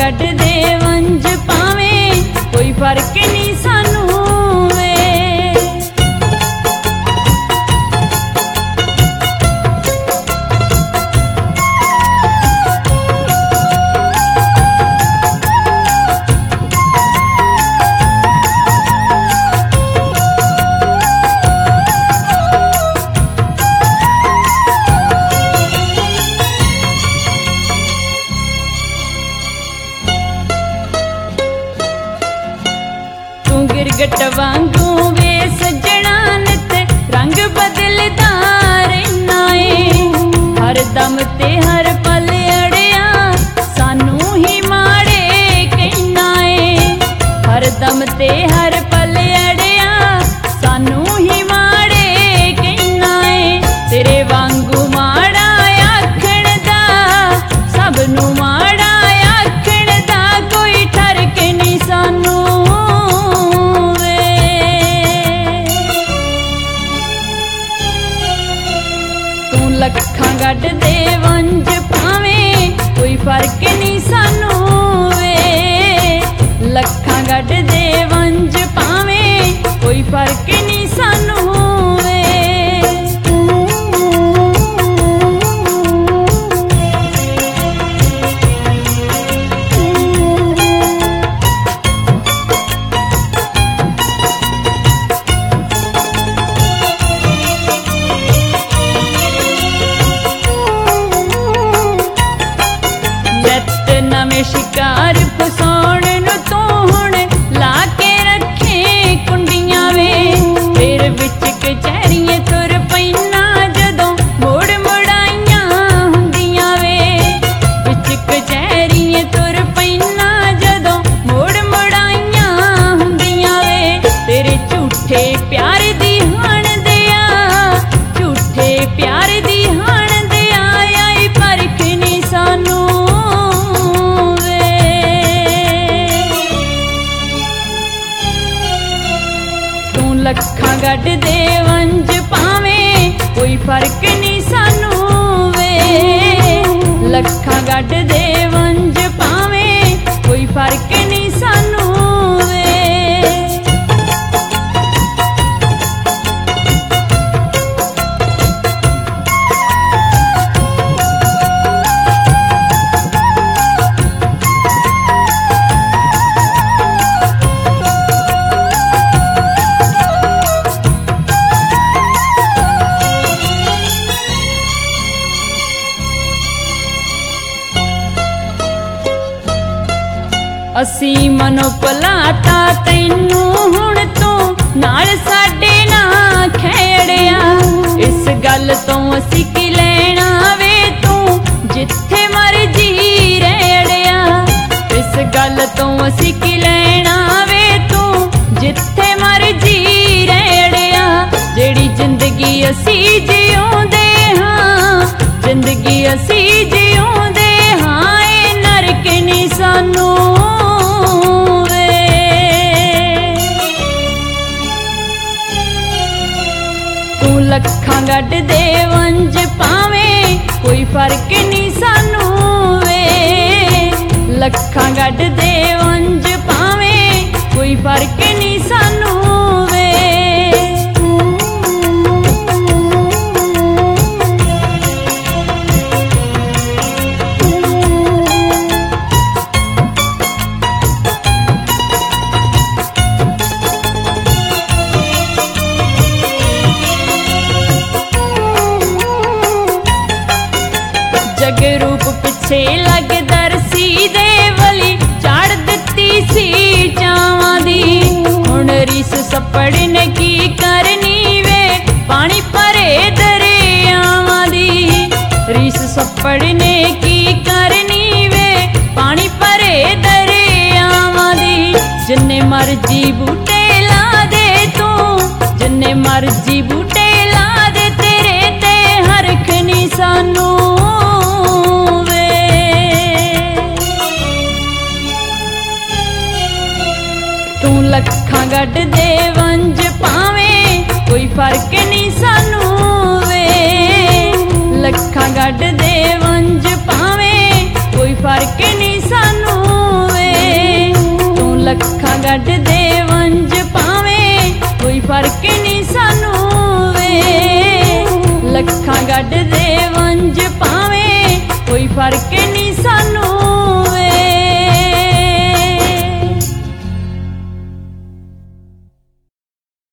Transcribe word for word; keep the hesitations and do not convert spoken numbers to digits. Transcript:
गढ़ दे वंज पावें कोई फर्क नहीं सानू वे। गिरगट वांगू वे सजना नित रंग बदलदा रहना है। हर दम ते हर पल अड़िया सानू ही माड़े कहना है। हर दम ते हर पल अड़िया सानू ही माड़े कहना है। तेरे वांगू माड़ा आखण दा सब नू माड़ा आखण दा कोई ठरक नहीं सानू। लखां गढ़ दे वंज पावें कोई फर्क नहीं सानू वे। लखां गढ़ दे वंज पावें कोई फर्क नहीं सानू वे। नवें शिकार फसाउण नूं तू हुण ला के रखे कुंडियां वे। फिर विच कचहरियां तुर पैना जदों मोड़ मुड़ाइयां हुंदियां वे। विच कचहरियां तुर पैना जदों मोड़ मुड़ाइयां हुंदियां वे। तेरे झूठे प्यार दी हाण दिया झूठे प्यार दी हाण दिया आई परख नहीं सानू। लखां गढ़ दे वंज पावें कोई फर्क नहीं सानू वे। लखां गढ़ दे वंज पावें कोई फर्क नहीं सानू वे। असी मनो भुलाता तैनू हुण तू नाल साडे ना खेड़िया। इस गल तो असी की लेना वे तू जिथे मर्जी रेड़िया। इस गल तो असी की लेना वे तू जिथे मर्जी रेड़िया। जेड़ी जिंदगी असी जिउंदे हां जिंदगी असी जिउंदे हां ए नरक नहीं सानू। लखां गढ़ दे वंज पावें कोई फर्क नहीं सानू वे। लखां गढ़ दे वंज पावें कोई फर्क नहीं सानू वे। जग रूप पिछे लग दरसी दे वली चाड़ दिती सी चावां दी। हुण रीस सपड़ ने की करनी वे पानी भरे दरियावां दी। रीस सपड़ ने की करनी वे पानी भरे दरियावां दी। जिन्ने मर्जी बूटे ला दे तू जिन्ने मर्जी बूटे ला दे तेरे ते हरख नहीं सानू। लखां गढ़ दे वंज पावें कोई फर्क नहीं सानू वे। लखां गढ़ दे वंज पावें कोई फर्क नहीं सानू। गढ़ दे वंज पावे कोई फर्क नहीं सानू वे। लखां गढ़ दे वंज पावे कोई फर्क